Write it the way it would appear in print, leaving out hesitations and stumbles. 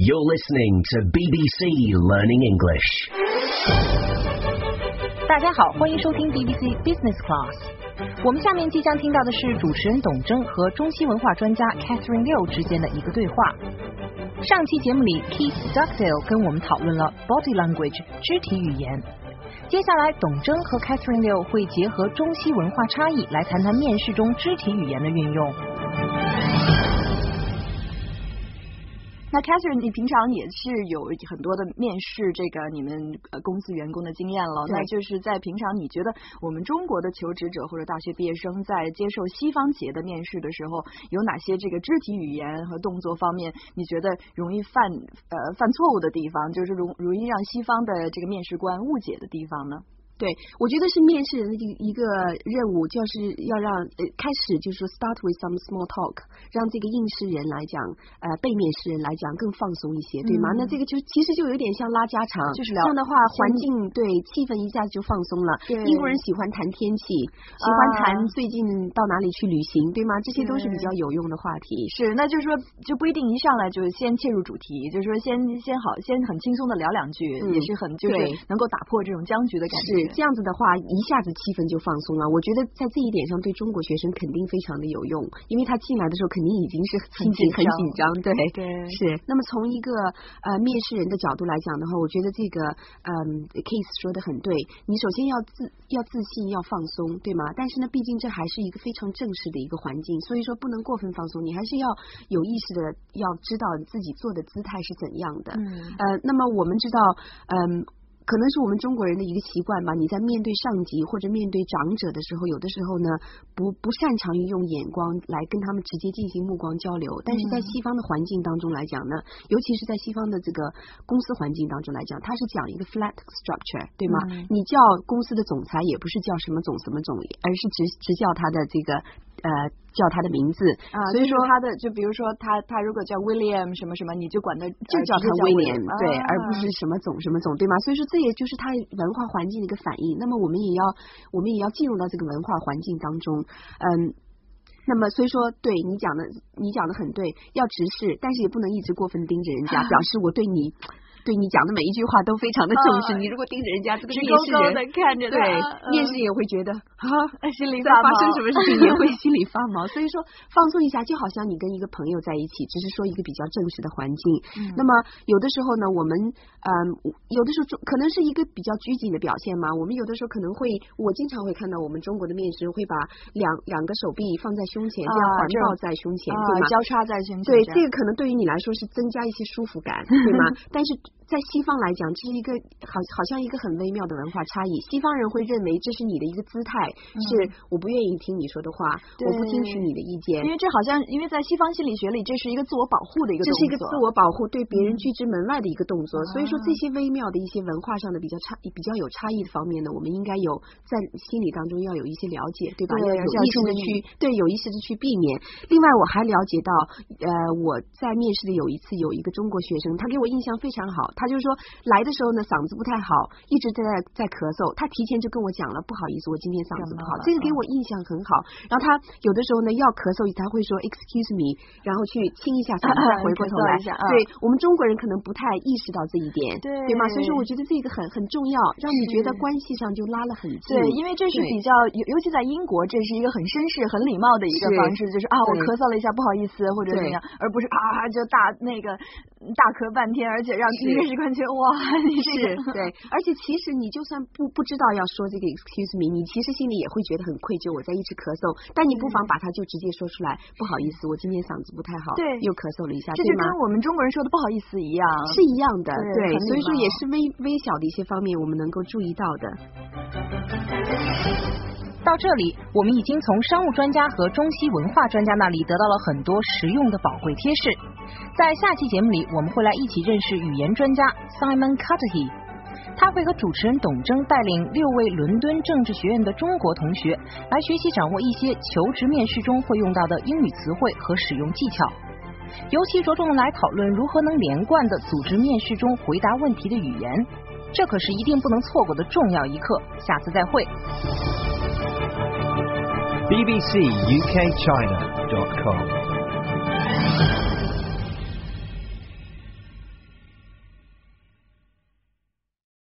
You're listening to BBC Learning English. 大家好，欢迎收听 BBC Business Class。我们下面即将听到的是主持人董贞和中西文化专家 Catherine Liu 之间的一个对话。上期节目里 Keith Duckdale 跟我们讨论了 body language 肢体语言。接下来董贞和 Catherine Liu 会结合中西文化差异来谈谈面试中肢体语言的运用。 那 Catherine 你平常也是有很多的面试这个你们公司员工的经验了，那就是在平常你觉得我们中国的求职者或者大学毕业生在接受西方企业的面试的时候，有哪些这个肢体语言和动作方面你觉得容易犯错误的地方，就是容易让西方的这个面试官误解的地方呢？ 对，我觉得是面试人的一个任务，就是要让开始就是说 start with some small talk， 让这个应试人来讲，被面试人来讲更放松一些，对吗？那这个其实就有点像拉家常， 就是这样的话环境对气氛一下子就放松了。英国人喜欢谈天气，喜欢谈最近到哪里去旅行，对吗？这些都是比较有用的话题。 是，那就是说就不一定一上来就先切入主题，就是说先很轻松的聊两句，也是很就是能够打破这种僵局的感觉。 这样子的话一下子气氛就放松了，我觉得在这一点上对中国学生肯定非常的有用，因为他进来的时候肯定已经是很紧张，对，是。那么从一个面试人的角度来讲的话，我觉得这个case 说的很对，你首先要自信，要放松，对吗？但是呢，毕竟这还是一个非常正式的一个环境，所以说不能过分放松，你还是要有意识的要知道自己做的姿态是怎样的。那么我们知道可能是我们中国人的一个习惯吧，你在面对上级或者面对长者的时候，有的时候呢不擅长于用眼光来跟他们直接进行目光交流，但是在西方的环境当中来讲呢，尤其是在西方的这个公司环境当中来讲，它是讲一个 flat structure， 对吗？你叫公司的总裁也不是叫什么总什么总，而是直叫他的这个叫他的名字所以说他的就比如说他如果叫 William 什么什么，你就管他就叫他 William， 对，而不是什么总什么总，对吗？所以说这也就是他文化环境的一个反应。那么我们也要进入到这个文化环境当中，那么所以说对你讲的很对，要直视，但是也不能一直过分盯着人家，表示我对你讲的每一句话都非常的重视。你如果盯着人家这个面试人看着他， 对，面试也会觉得心里发毛， 发生什么事情也会心里发毛。所以说放松一下，就好像你跟一个朋友在一起，只是说一个比较正式的环境。那么有的时候呢，我们有的时候可能是一个比较拘谨的表现嘛。我们有的时候可能会，我经常会看到我们中国的面试会把两个手臂放在胸前，这样环抱在胸前，对吗？ 交叉在胸前。 对，这个可能对于你来说是增加一些舒服感，对吗？但是在西方来讲，这是一个好像一个很微妙的文化差异。西方人会认为这是你的一个姿态，是我不愿意听你说的话，我不听取你的意见。 因为这好像，因为在西方心理学里，这是一个自我保护的一个动作， 这是一个自我保护，对别人拒之门外的一个动作。所以说这些微妙的一些文化上的比较有差异的方面呢，我们应该有在心理当中要有一些了解，对吧？要有意识的去避免。另外我还了解到我在面试的有一次有一个中国学生，他给我印象非常好，他就是说来的时候呢嗓子不太好，一直在咳嗽，他提前就跟我讲了，不好意思，我今天嗓子不好，这个给我印象很好。然后他有的时候呢要咳嗽，他会说 excuse me， 然后去清一下嗓子，再回过头来。对，我们中国人可能不太意识到这一点，对吗？所以说我觉得这个很重要，让你觉得关系上就拉了很近。 对，因为这是比较尤其在英国，这是一个很绅士很礼貌的一个方式，就是我咳嗽了一下不好意思或者怎么样，而不是就大咳半天，而且让面试官觉得哇你这个对，而且其实你就算不知道要说这个 excuse me， 你其实心里也会觉得很愧疚，我在一直咳嗽，但你不妨把它就直接说出来，不好意思，我今天嗓子不太好， 对， 又咳嗽了一下， 这就跟我们中国人说的不好意思一样， 是一样的，对，所以说也是微小的一些方面我们能够注意到的。 到这里，我们已经从商务专家和中西文化专家那里得到了很多实用的宝贵贴士。在下期节目里，我们会来一起认识语言专家 Simon Cutterhy， 他会和主持人董贞带领6位伦敦政治学院的中国同学来学习掌握一些求职面试中会用到的英语词汇和使用技巧，尤其着重来讨论如何能连贯地组织面试中回答问题的语言，这可是一定不能错过的重要一课。下次再会。 bbcukchina.com